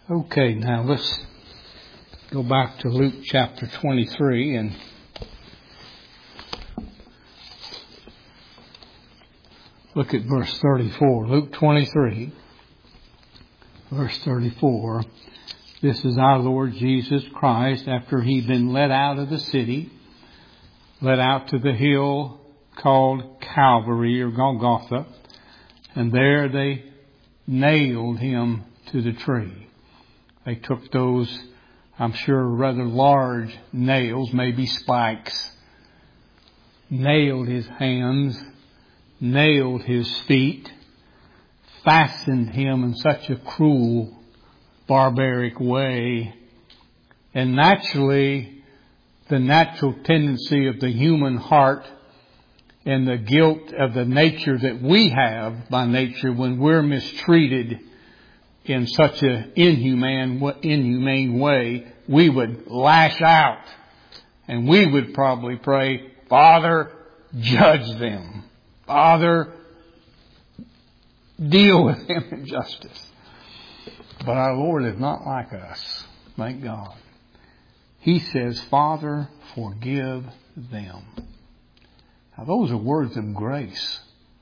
Okay, now let's go back to Luke chapter 23 and look at verse 34. Luke 23, verse 34. This is our Lord Jesus Christ after He'd been led out of the city, led out to the hill called Calvary or Golgotha, and there they nailed Him to the tree. They took those, I'm sure, rather large nails, maybe spikes, nailed His hands, nailed His feet, fastened Him in such a cruel, barbaric way. And naturally, the natural tendency of the human heart and the guilt of the nature that we have by nature when we're mistreated in such an inhumane way, we would lash out and we would probably pray, Father, judge them. Father, deal with them in justice. But our Lord is not like us. Thank God. He says, Father, forgive them. Now those are words of grace.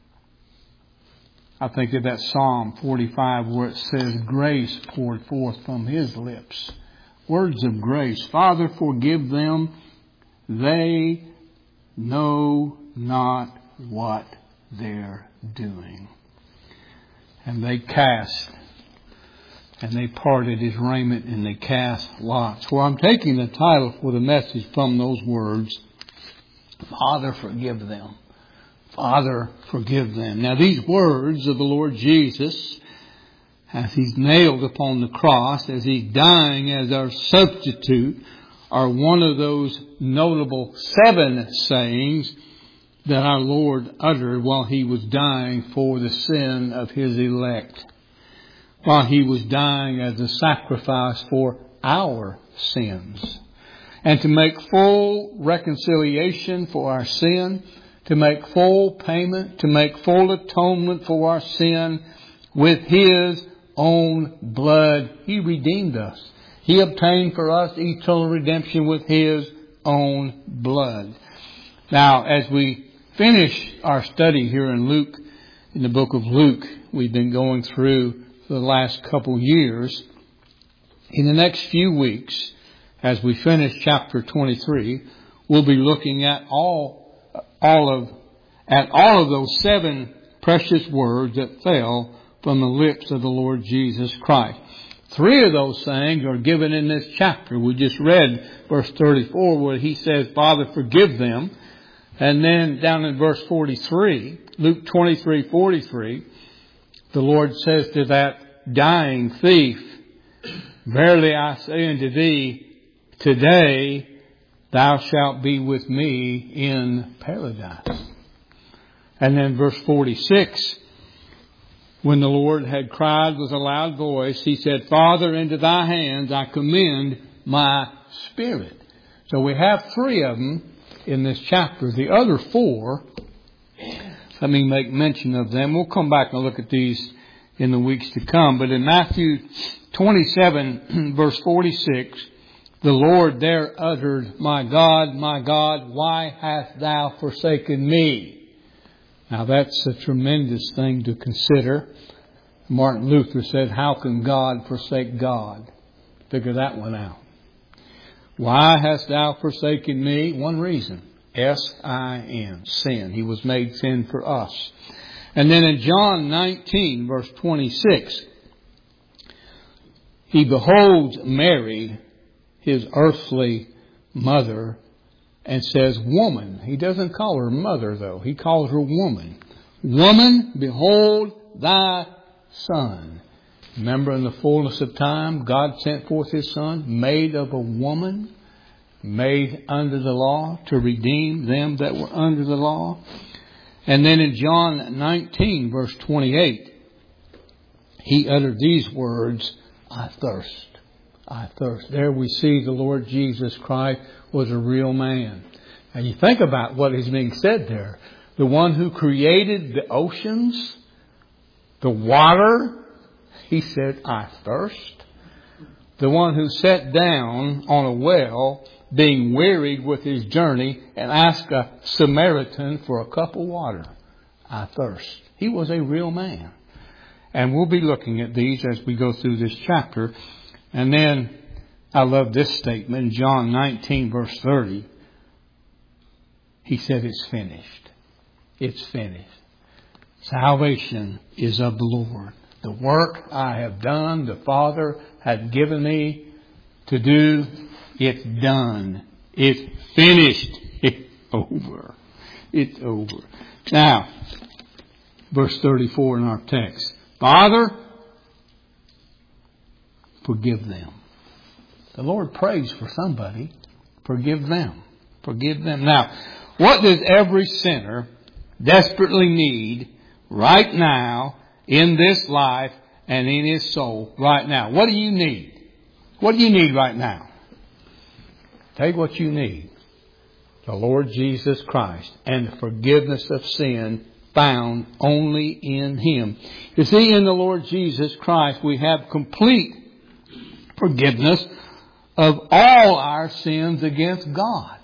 I think of that Psalm 45 where it says, grace poured forth from His lips. Words of grace. Father, forgive them. They know not what they're doing. And they cast, and they parted His raiment, and they cast lots. Well, I'm taking the title for the message from those words, Father, forgive them. Father, forgive them. Now, these words of the Lord Jesus, as He's nailed upon the cross, as He's dying as our substitute, are one of those notable 7 sayings that our Lord uttered while He was dying for the sin of His elect, while He was dying as a sacrifice for our sins. And to make full reconciliation for our sin, to make full payment, to make full atonement for our sin, with His own blood, He redeemed us. He obtained for us eternal redemption with His own blood. Now, as we finish our study here in Luke, in the book of Luke, we've been going through for the last couple years. In the next few weeks, as we finish chapter 23, we'll be looking at all of those 7 precious words that fell from the lips of the Lord Jesus Christ. 3 of those sayings are given in this chapter. We just read verse 34 where He says, Father, forgive them. And then down in verse 43, Luke 23:43, the Lord says to that dying thief, Verily I say unto thee, today thou shalt be with me in paradise. And then verse 46, when the Lord had cried with a loud voice, He said, Father, into thy hands I commend my spirit. So we have 3 of them in this chapter. The other 4, let me make mention of them. We'll come back and look at these in the weeks to come. But in Matthew 27, verse 46, the Lord there uttered, my God, why hast thou forsaken me? Now that's a tremendous thing to consider. Martin Luther said, how can God forsake God? Figure that one out. Why hast thou forsaken me? One reason. S-I-N. Sin. He was made sin for us. And then in John 19, verse 26, He beholds Mary, His earthly mother, and says, woman. He doesn't call her mother, though. He calls her woman. Woman, behold thy son. Remember, in the fullness of time, God sent forth His Son, made of a woman, made under the law, to redeem them that were under the law. And then in John 19, verse 28, He uttered these words, I thirst. I thirst. There we see the Lord Jesus Christ was a real man. And you think about what is being said there. The one who created the oceans, the water, He said, I thirst. the one who sat down on a well, being wearied with his journey, and asked a Samaritan for a cup of water. I thirst. He was a real man. And we'll be looking at these as we go through this chapter. And then, I love this statement, John 19 verse 30. He said, it's finished. It's finished. Salvation is of the Lord. The work I have done, the Father had given me to do, it's done. It's finished. It's over. It's over. Now, verse 34 in our text. Father, forgive them. The Lord prays for somebody. Forgive them. Forgive them. Now, what does every sinner desperately need right now in this life and in his soul right now? What do you need? What do you need right now? Tell you what you need. The Lord Jesus Christ and the forgiveness of sin found only in Him. You see, in the Lord Jesus Christ we have complete forgiveness of all our sins against God.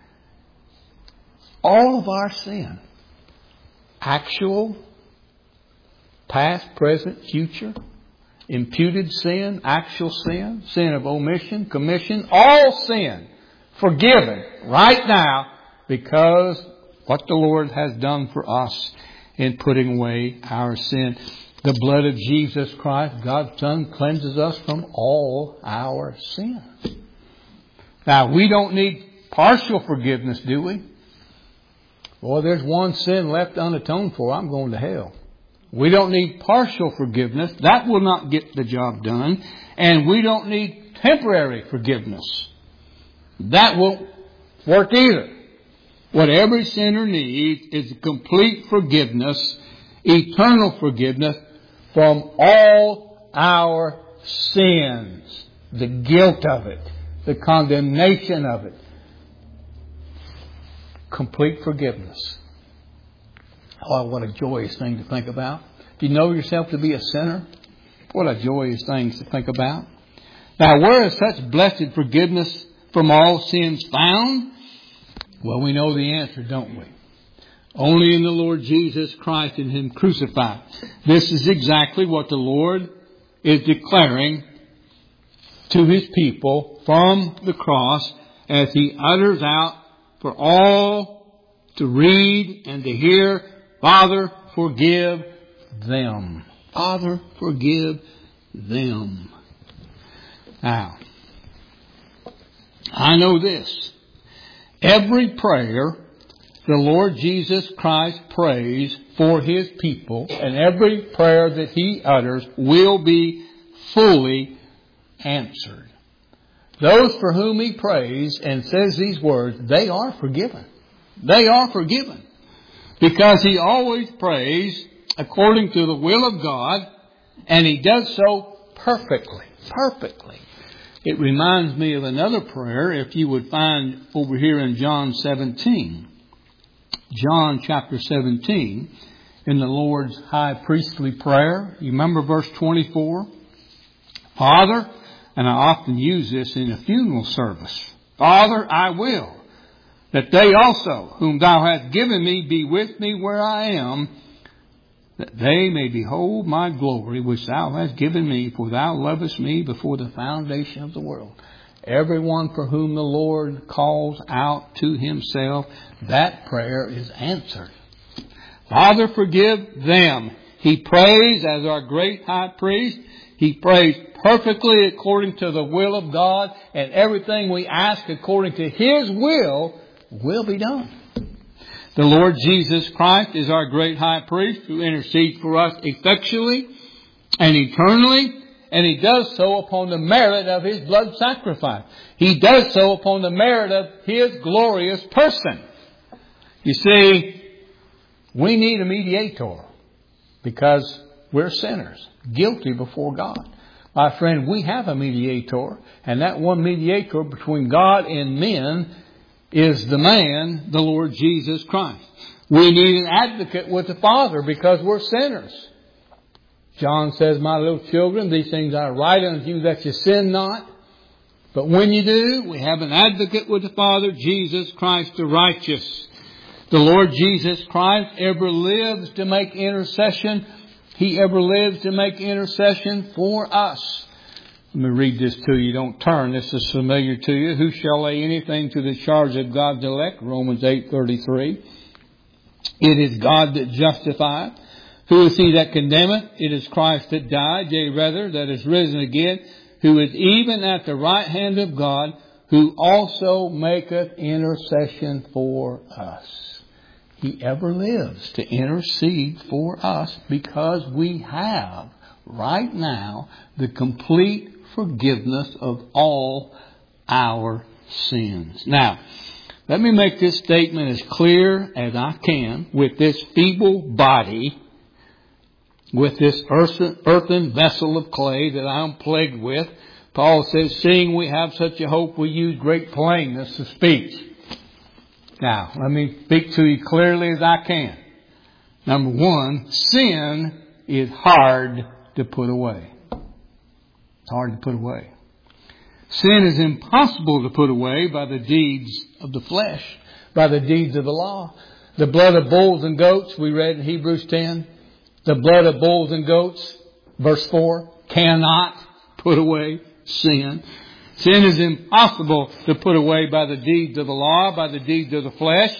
All of our sin. Actual, past, present, future, imputed sin, actual sin, sin of omission, commission, all sin forgiven right now because what the Lord has done for us in putting away our sin. The blood of Jesus Christ, God's Son, cleanses us from all our sins. Now, we don't need partial forgiveness, do we? Boy, there's one sin left unatoned for. I'm going to hell. We don't need partial forgiveness. That will not get the job done. And we don't need temporary forgiveness. That won't work either. What every sinner needs is complete forgiveness, eternal forgiveness from all our sins. The guilt of it, the condemnation of it. Complete forgiveness. Oh, what a joyous thing to think about. Do you know yourself to be a sinner? What a joyous thing to think about. Now, where is such blessed forgiveness from all sins found? Well, we know the answer, don't we? Only in the Lord Jesus Christ and Him crucified. This is exactly what the Lord is declaring to His people from the cross as He utters out for all to read and to hear, Father, forgive them. Father, forgive them. Now, I know this. Every prayer the Lord Jesus Christ prays for His people, and every prayer that He utters will be fully answered. Those for whom He prays and says these words, they are forgiven. They are forgiven. Because He always prays according to the will of God, and He does so perfectly. Perfectly. It reminds me of another prayer, if you would find over here in John 17. John chapter 17, in the Lord's high priestly prayer. You remember verse 24? Father, and I often use this in a funeral service. Father, I will that they also, whom Thou hast given me, be with me where I am, that they may behold my glory, which Thou hast given me, for Thou lovest me before the foundation of the world. Everyone for whom the Lord calls out to Himself, that prayer is answered. Father, forgive them. He prays as our great high priest. He prays perfectly according to the will of God, and everything we ask according to His will be done. The Lord Jesus Christ is our great high priest who intercedes for us effectually and eternally, and He does so upon the merit of His blood sacrifice. He does so upon the merit of His glorious person. You see, we need a mediator because we're sinners, guilty before God. My friend, we have a mediator, and that one mediator between God and men is the man, the Lord Jesus Christ. We need an advocate with the Father because we're sinners. John says, my little children, these things I write unto you that you sin not. But when you do, we have an advocate with the Father, Jesus Christ the righteous. The Lord Jesus Christ ever lives to make intercession. He ever lives to make intercession for us. Let me read this to you. Don't turn. This is familiar to you. Who shall lay anything to the charge of God's elect? Romans 8:33. It is God that justifieth. Who is he that condemneth? It is Christ that died, yea rather, that is risen again, who is even at the right hand of God, who also maketh intercession for us. He ever lives to intercede for us because we have right now the complete forgiveness of all our sins. Now, let me make this statement as clear as I can. With this feeble body, with this earthen vessel of clay that I am plagued with, Paul says, seeing we have such a hope, we use great plainness of speech. Now, let me speak to you clearly as I can. Number one, sin is hard to put away. It's hard to put away. Sin is impossible to put away by the deeds of the flesh, by the deeds of the law. The blood of bulls and goats, we read in Hebrews 10. The blood of bulls and goats, verse 4, cannot put away sin. Sin is impossible to put away by the deeds of the law, by the deeds of the flesh.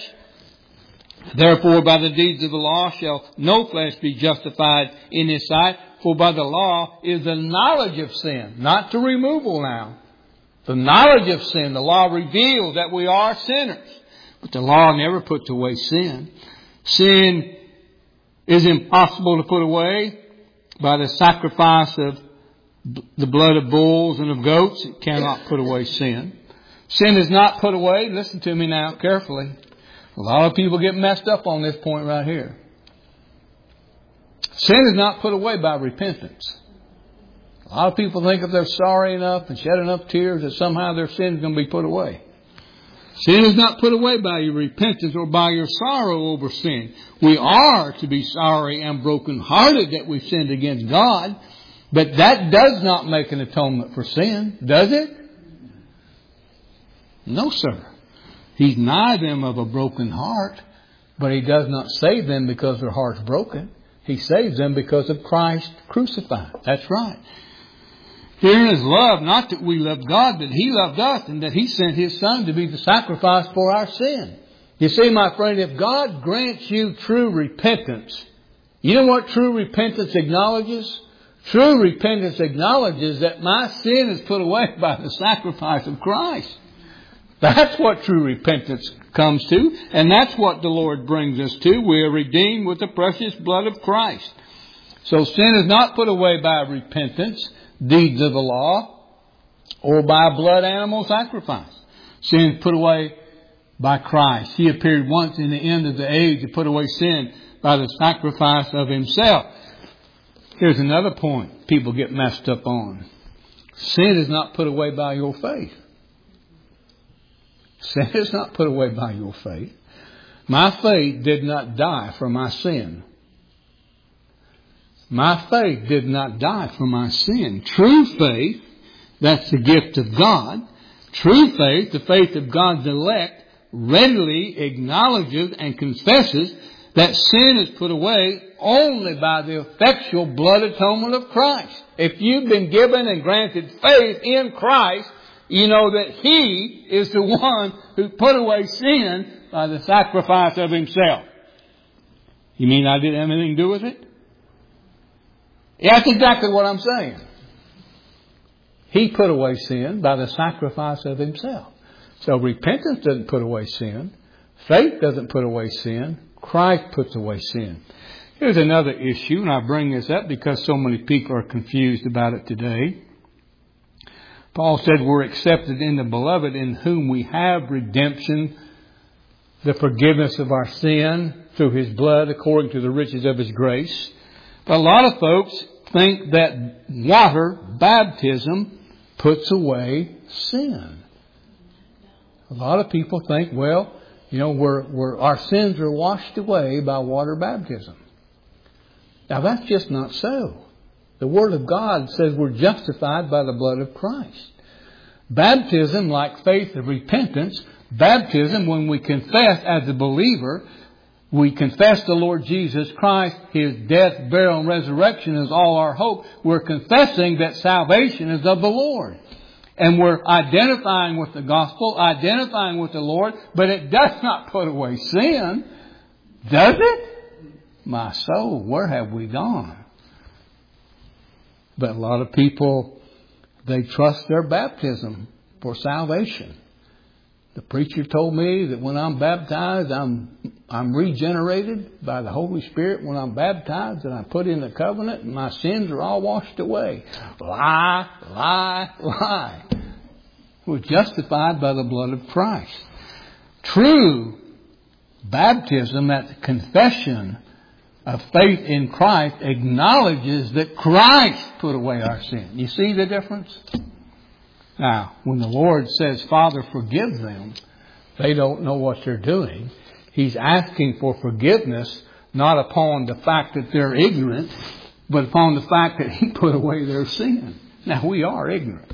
Therefore, by the deeds of the law shall no flesh be justified in his sight. For by the law is the knowledge of sin, not the removal now. The knowledge of sin. The law reveals that we are sinners. But the law never puts away sin. Sin is impossible to put away by the sacrifice of the blood of bulls and of goats. It cannot put away sin. Sin is not put away. Listen to me now carefully. A lot of people get messed up on this point right here. Sin is not put away by repentance. A lot of people think if they're sorry enough and shed enough tears that somehow their sin is going to be put away. Sin is not put away by your repentance or by your sorrow over sin. We are to be sorry and brokenhearted that we've sinned against God. But that does not make an atonement for sin, does it? No, sir. He's nigh them of a broken heart, but He does not save them because their heart's broken. He saves them because of Christ crucified. That's right. Herein is love, not that we love God, but He loved us and that He sent His Son to be the sacrifice for our sin. You see, my friend, if God grants you true repentance, you know what true repentance acknowledges? True repentance acknowledges that my sin is put away by the sacrifice of Christ. That's what true repentance comes to, and that's what the Lord brings us to. We are redeemed with the precious blood of Christ. So sin is not put away by repentance, deeds of the law, or by a blood animal sacrifice. Sin is put away by Christ. He appeared once in the end of the age to put away sin by the sacrifice of Himself. Here's another point people get messed up on. Sin is not put away by your faith. Sin is not put away by your faith. My faith did not die for my sin. My faith did not die for my sin. True faith, that's the gift of God. True faith, the faith of God's elect, readily acknowledges and confesses that sin is put away only by the effectual blood atonement of Christ. If you've been given and granted faith in Christ, you know that He is the one who put away sin by the sacrifice of Himself. You mean I didn't have anything to do with it? Yeah, that's exactly what I'm saying. He put away sin by the sacrifice of Himself. So repentance doesn't put away sin. Faith doesn't put away sin. Christ puts away sin. Here's another issue, and I bring this up because so many people are confused about it today. Paul said we're accepted in the Beloved, in whom we have redemption, the forgiveness of our sin through His blood according to the riches of His grace. But a lot of folks think that water baptism puts away sin. A lot of people think, well, you know, our sins are washed away by water baptism. Now, that's just not so. The Word of God says we're justified by the blood of Christ. Baptism, like faith of repentance, baptism, when we confess as a believer, we confess the Lord Jesus Christ, His death, burial, and resurrection is all our hope. We're confessing that salvation is of the Lord. And we're identifying with the gospel, identifying with the Lord, but it does not put away sin. Does it? My soul, where have we gone? But a lot of people, they trust their baptism for salvation. The preacher told me that when I'm baptized, I'm regenerated by the Holy Spirit. When I'm baptized and I'm put in the covenant and my sins are all washed away. Lie, lie, lie. We're justified by the blood of Christ. True baptism, that confession of faith in Christ, acknowledges that Christ put away our sin. You see the difference? Now, when the Lord says, Father, forgive them, they don't know what they're doing. He's asking for forgiveness, not upon the fact that they're ignorant, but upon the fact that He put away their sin. Now, we are ignorant.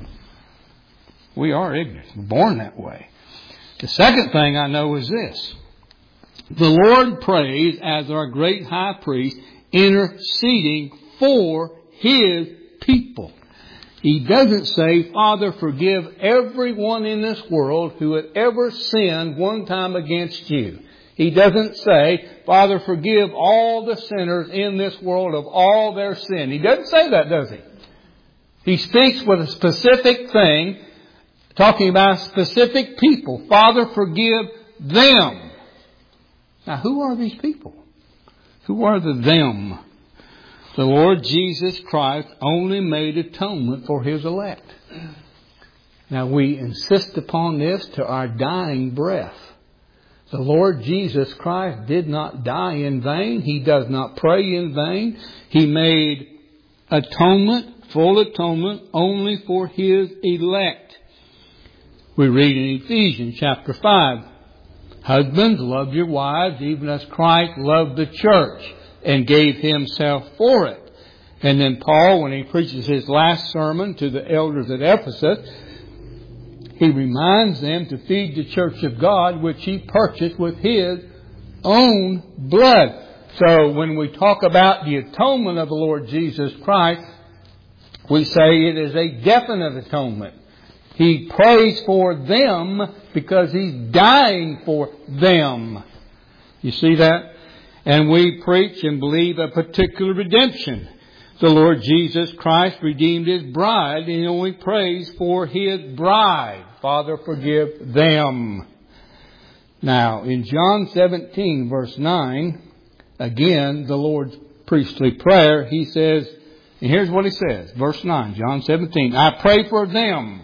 We are ignorant. We're born that way. The second thing I know is this. The Lord prays as our great high priest, interceding for His people. He doesn't say, Father, forgive everyone in this world who had ever sinned one time against you. He doesn't say, Father, forgive all the sinners in this world of all their sin. He doesn't say that, does He? He speaks with a specific thing, talking about specific people. Father, forgive them. Now, who are these people? Who are the them? The Lord Jesus Christ only made atonement for His elect. Now, we insist upon this to our dying breath. The Lord Jesus Christ did not die in vain. He does not pray in vain. He made atonement, full atonement, only for His elect. We read in Ephesians chapter 5, Husbands, love your wives, even as Christ loved the church and gave Himself for it. And then Paul, when he preaches his last sermon to the elders at Ephesus, he reminds them to feed the church of God, which He purchased with His own blood. So when we talk about the atonement of the Lord Jesus Christ, we say it is a definite atonement. He prays for them because He's dying for them. You see that? And we preach and believe a particular redemption. The Lord Jesus Christ redeemed His bride, and He only prays for His bride. Father, forgive them. Now, in John 17, verse 9, again, the Lord's priestly prayer, He says, and here's what He says, verse 9, John 17, I pray for them.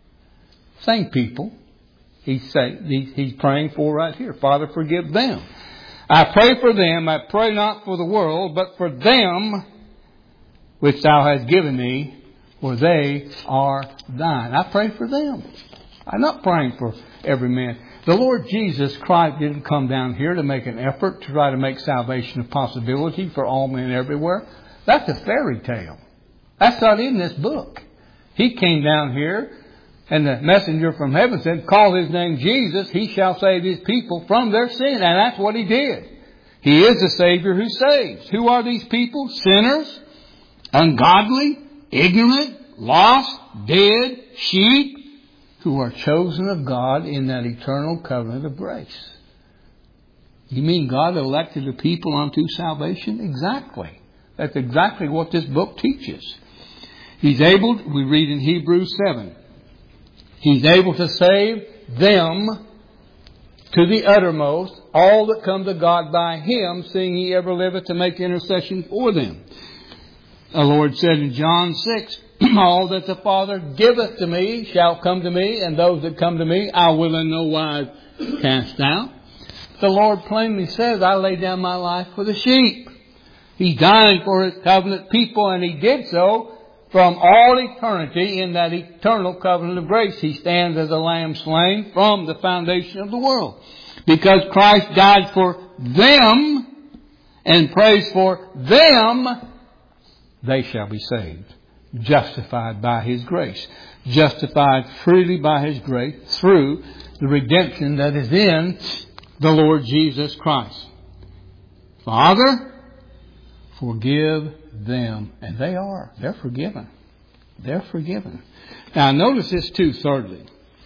Same people. He's praying for right here. Father, forgive them. I pray for them. I pray not for the world, but for them which Thou hast given me, for they are Thine. I pray for them. I'm not praying for every man. The Lord Jesus Christ didn't come down here to make an effort to try to make salvation a possibility for all men everywhere. That's a fairy tale. That's not in this book. He came down here, and the messenger from heaven said, call His name Jesus. He shall save His people from their sin. And that's what He did. He is the Savior who saves. Who are these people? Sinners, ungodly, ignorant, lost, dead, sheep, who are chosen of God in that eternal covenant of grace. You mean God elected the people unto salvation? Exactly. That's exactly what this book teaches. He's able, we read in Hebrews 7, He's able to save them to the uttermost, all that come to God by Him, seeing He ever liveth to make intercession for them. The Lord said in John 6, all that the Father giveth to me shall come to me, and those that come to me I will in no wise cast out. The Lord plainly says, I lay down my life for the sheep. He's dying for His covenant people, and He did so from all eternity in that eternal covenant of grace. He stands as a lamb slain from the foundation of the world. Because Christ died for them and prays for them, they shall be saved. Justified by His grace. Justified freely by His grace through the redemption that is in the Lord Jesus Christ. Father, forgive them. And they are. They're forgiven. They're forgiven. Now notice this too, thirdly.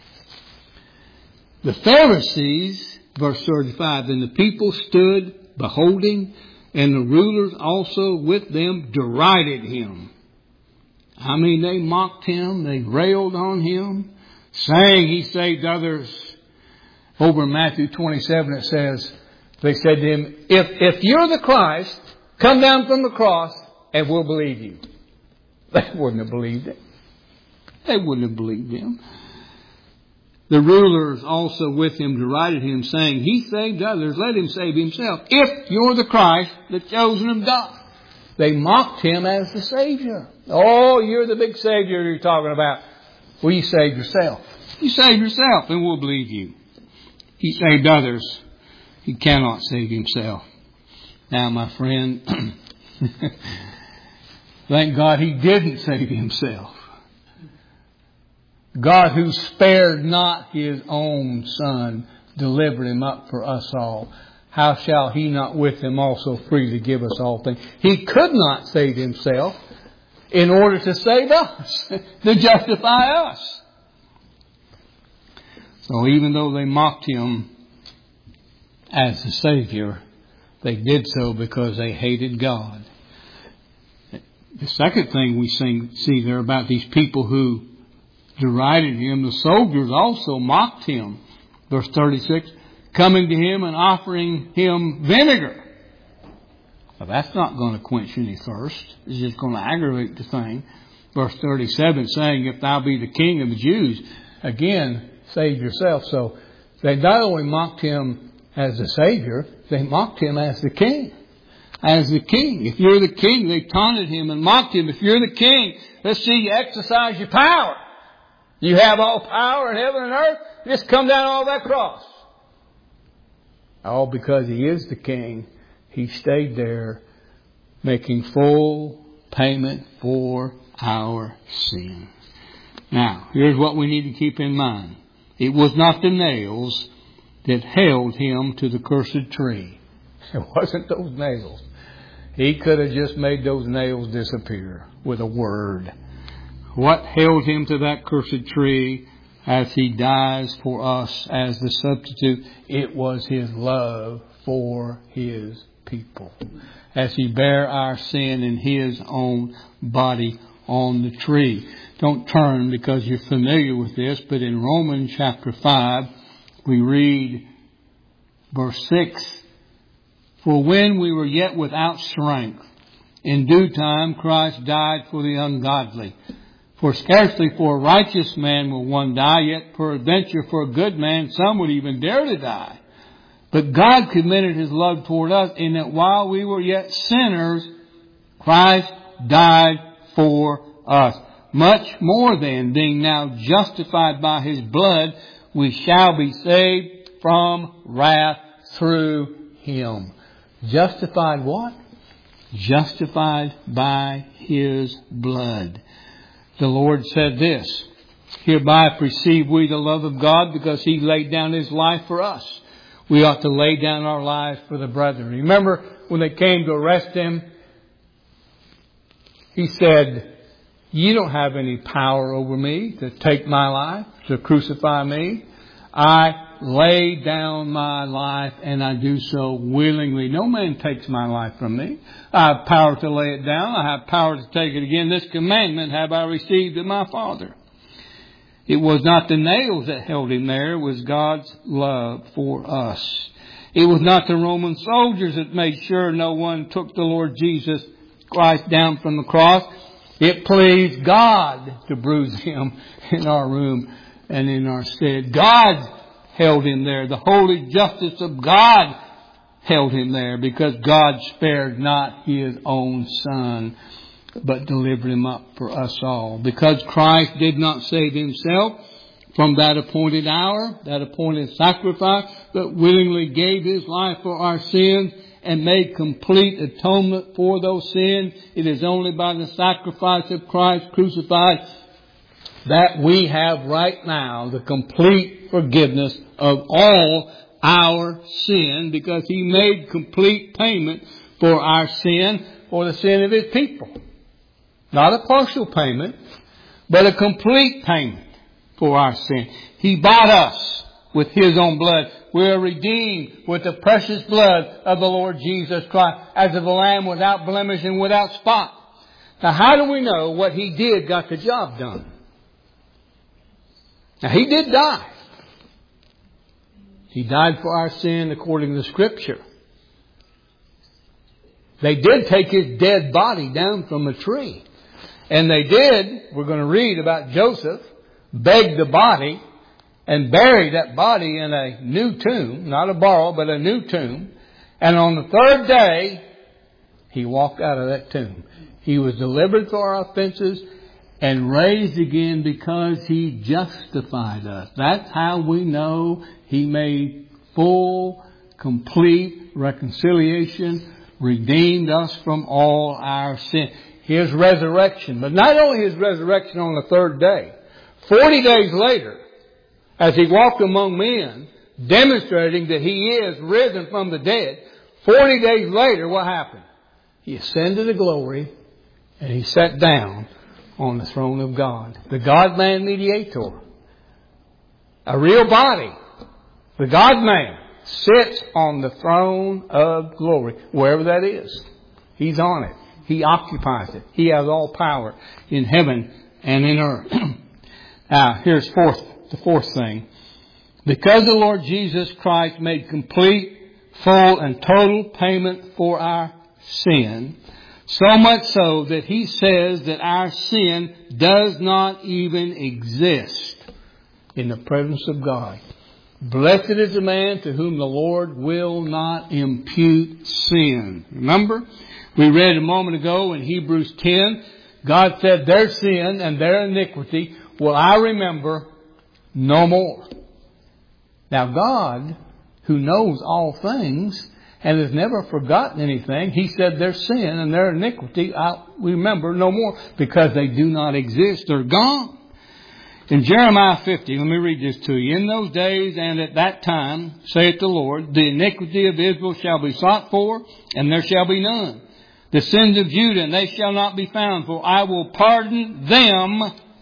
The Pharisees, verse 35, and the people stood beholding, and the rulers also with them derided Him. I mean, they mocked Him, they railed on Him, saying He saved others. Over in Matthew 27 it says, they said to Him, if you're the Christ, come down from the cross and we'll believe you. They wouldn't have believed it. They wouldn't have believed Him. The rulers also with Him derided Him, saying, He saved others, let Him save Himself. If you're the Christ, the chosen of God. They mocked Him as the Savior. Oh, you're the big Savior you're talking about. Well, you saved yourself. You saved yourself and we'll believe you. He saved others. He cannot save Himself. Now, my friend, thank God He didn't save Himself. God, who spared not His own Son, delivered Him up for us all. How shall He not with Him also freely give us all things? He could not save Himself in order to save us, to justify us. So even though they mocked Him as the Savior, they did so because they hated God. The second thing we see there about these people who derided Him, the soldiers also mocked Him. Verse 36, coming to Him and offering Him vinegar. Well, that's not going to quench any thirst. It's just going to aggravate the thing. Verse 37, saying, if thou be the King of the Jews, again, save yourself. So they not only mocked Him as the Savior, they mocked Him as the King. As the King. If you're the King, they taunted Him and mocked Him. If you're the King, let's see you exercise your power. You have all power in heaven and earth. Just come down off that cross. All because He is the King. He stayed there making full payment for our sin. Now, here's what we need to keep in mind. It was not the nails that held Him to the cursed tree. It wasn't those nails. He could have just made those nails disappear with a word. What held Him to that cursed tree as He dies for us as the substitute? It was His love for His people. As He bare our sin in His own body on the tree. Don't turn because you're familiar with this, but in Romans chapter 5, we read verse 6, for when we were yet without strength, in due time Christ died for the ungodly. For scarcely for a righteous man will one die, yet peradventure for a good man some would even dare to die. But God commended His love toward us in that while we were yet sinners, Christ died for us. Much more then, being now justified by His blood, we shall be saved from wrath through Him. Justified what? Justified by His blood. The Lord said this, hereby perceive we the love of God because He laid down His life for us. We ought to lay down our lives for the brethren. Remember when they came to arrest Him, He said, you don't have any power over me to take my life, to crucify me. I lay down my life and I do so willingly. No man takes my life from me. I have power to lay it down. I have power to take it again. This commandment have I received of my Father. It was not the nails that held Him there. It was God's love for us. It was not the Roman soldiers that made sure no one took the Lord Jesus Christ down from the cross. It pleased God to bruise Him in our room and in our stead. God held Him there. The holy justice of God held Him there because God spared not His own Son, but delivered Him up for us all. Because Christ did not save Himself from that appointed hour, that appointed sacrifice, but willingly gave His life for our sins, and made complete atonement for those sins. It is only by the sacrifice of Christ crucified that we have right now the complete forgiveness of all our sin, because He made complete payment for our sin, for the sin of His people. Not a partial payment, but a complete payment for our sin. He bought us with His own blood. We are redeemed with the precious blood of the Lord Jesus Christ, as of a lamb without blemish and without spot. Now, how do we know what He did got the job done? Now, He did die. He died for our sin according to the Scripture. They did take His dead body down from a tree. And they did, we're going to read about Joseph, beg the body and bury that body in a new tomb, not a borrowed, but a new tomb. And on the third day, He walked out of that tomb. He was delivered for our offenses and raised again because He justified us. That's how we know He made full, complete reconciliation, redeemed us from all our sin. His resurrection, but not only His resurrection on the third day, 40 days later, as He walked among men, demonstrating that He is risen from the dead, 40 days later, what happened? He ascended to glory and He sat down on the throne of God. The God-man mediator. A real body. The God-man sits on the throne of glory, wherever that is. He's on it. He occupies it. He has all power in heaven and in earth. Now, here's the fourth thing. Because the Lord Jesus Christ made complete, full, and total payment for our sin, so much so that He says that our sin does not even exist in the presence of God. Blessed is the man to whom the Lord will not impute sin. Remember? We read a moment ago in Hebrews 10, God said their sin and their iniquity will I remember no more. Now God, who knows all things and has never forgotten anything, He said their sin and their iniquity I'll remember no more, because they do not exist. They're gone. In Jeremiah 50, let me read this to you. In those days and at that time, saith the Lord, the iniquity of Israel shall be sought for, and there shall be none. The sins of Judah, and they shall not be found, for I will pardon them,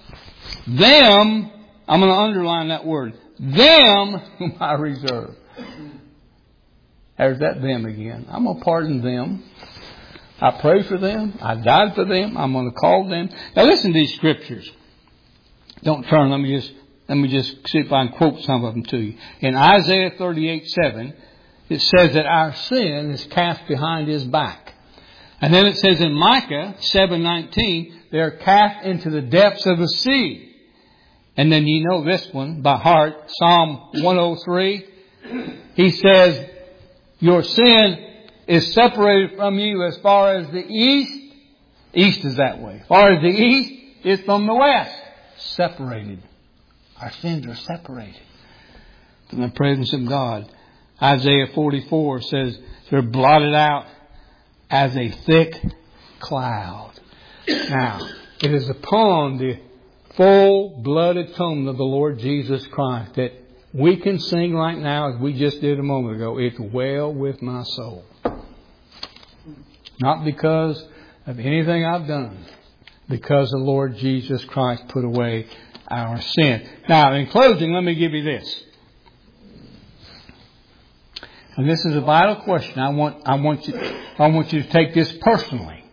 I'm going to underline that word, them whom I reserve. There's that them again. I'm going to pardon them. I pray for them. I died for them. I'm going to call them. Now listen to these scriptures. Don't turn. Let me just see if I can quote some of them to you. In Isaiah 38:7, it says that our sin is cast behind His back. And then it says in Micah 7:19, they are cast into the depths of the sea. And then you know this one by heart, Psalm 103. He says, your sin is separated from you as far as the east. East is that way. As far as the east is from the west. Separated. Our sins are separated from the presence of God. Isaiah 44 says they're blotted out as a thick cloud. Now, it is upon the full blood atonement of the Lord Jesus Christ that we can sing right now, as we just did a moment ago, it's well with my soul. Not because of anything I've done, because the Lord Jesus Christ put away our sin. Now, in closing, let me give you this. And this is a vital question. I want you to take this personally.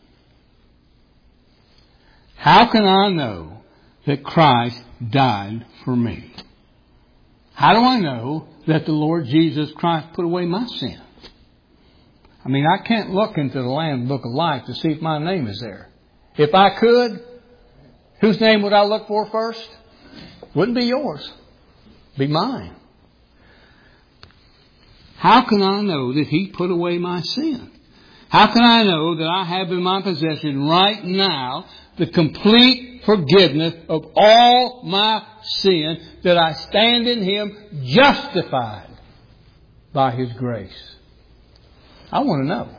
How can I know that Christ died for me? How do I know that the Lord Jesus Christ put away my sin? I mean, I can't look into the Lamb's Book of Life to see if my name is there. If I could, whose name would I look for first? Wouldn't be yours. Be mine. How can I know that He put away my sin? How can I know that I have in my possession right now the complete forgiveness of all my sin, that I stand in Him justified by His grace? I want to know.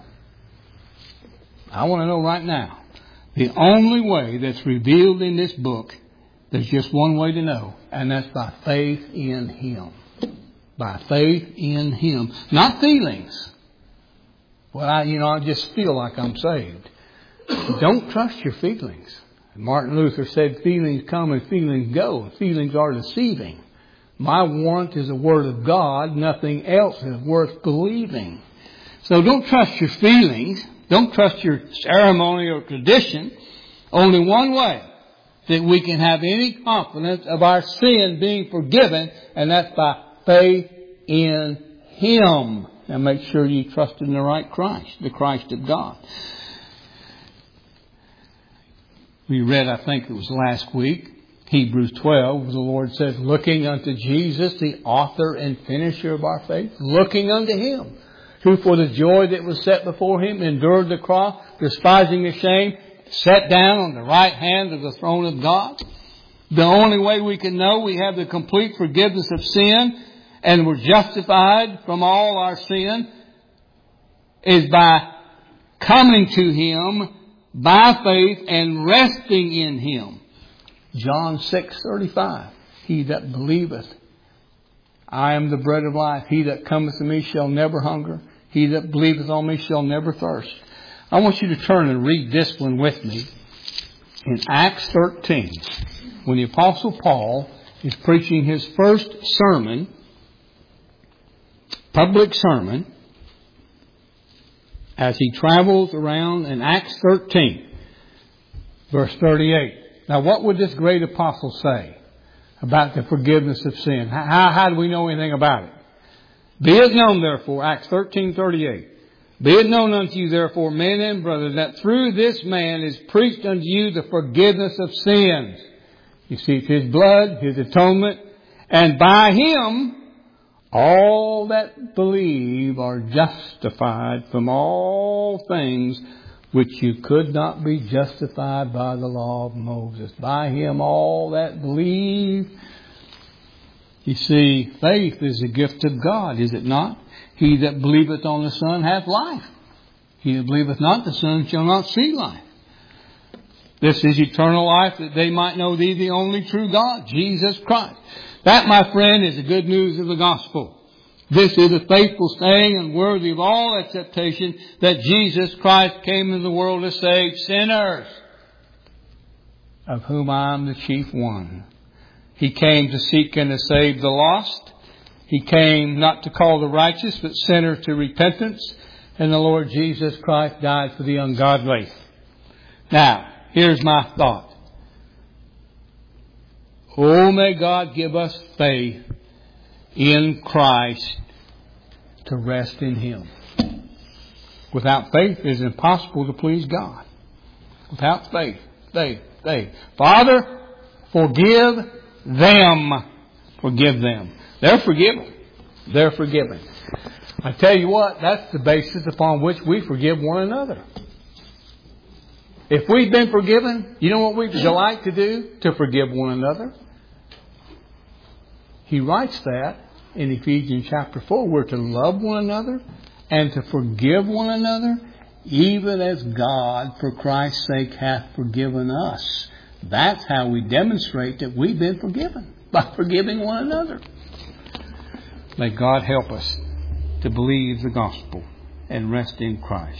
I want to know right now. The only way that's revealed in this book, there's just one way to know, and that's by faith in Him. By faith in Him. Not feelings. Well, I just feel like I'm saved. Don't trust your feelings. Martin Luther said feelings come and feelings go. Feelings are deceiving. My warrant is the Word of God. Nothing else is worth believing. So don't trust your feelings. Don't trust your ceremony or tradition. Only one way that we can have any confidence of our sin being forgiven, and that's by faith in Him. Now make sure you trust in the right Christ, the Christ of God. We read, I think it was last week, Hebrews 12, the Lord says, looking unto Jesus, the author and finisher of our faith, looking unto Him, who for the joy that was set before Him endured the cross, despising the shame, sat down on the right hand of the throne of God. The only way we can know we have the complete forgiveness of sin and we're justified from all our sin is by coming to Him by faith and resting in Him. John 6:35. He that believeth, I am the bread of life. He that cometh to me shall never hunger. He that believeth on me shall never thirst. I want you to turn and read this one with me in Acts 13. When the Apostle Paul is preaching his first sermon, public sermon, as he travels around in Acts 13, verse 38. Now, what would this great apostle say about the forgiveness of sin? How do we know anything about it? Be it known, therefore, Acts 13:38. Be it known unto you, therefore, men and brothers, that through this man is preached unto you the forgiveness of sins. You see, it's His blood, His atonement, and by Him all that believe are justified from all things which you could not be justified by the law of Moses. By Him all that believe. You see, faith is a gift of God, is it not? He that believeth on the Son hath life. He that believeth not the Son shall not see life. This is eternal life, that they might know Thee, the only true God, Jesus Christ. That, my friend, is the good news of the gospel. This is a faithful saying and worthy of all acceptation, that Jesus Christ came into the world to save sinners, of whom I am the chief one. He came to seek and to save the lost. He came not to call the righteous, but sinners to repentance. And the Lord Jesus Christ died for the ungodly. Now, here's my thought. Oh, may God give us faith in Christ to rest in Him. Without faith, it is impossible to please God. Without faith. Father, forgive them. Forgive them. They're forgiven. They're forgiven. I tell you what, that's the basis upon which we forgive one another. If we've been forgiven, you know what we delight to do? To forgive one another. He writes that in Ephesians chapter 4. We're to love one another and to forgive one another, even as God, for Christ's sake, hath forgiven us. That's how we demonstrate that we've been forgiven, by forgiving one another. May God help us to believe the gospel and rest in Christ.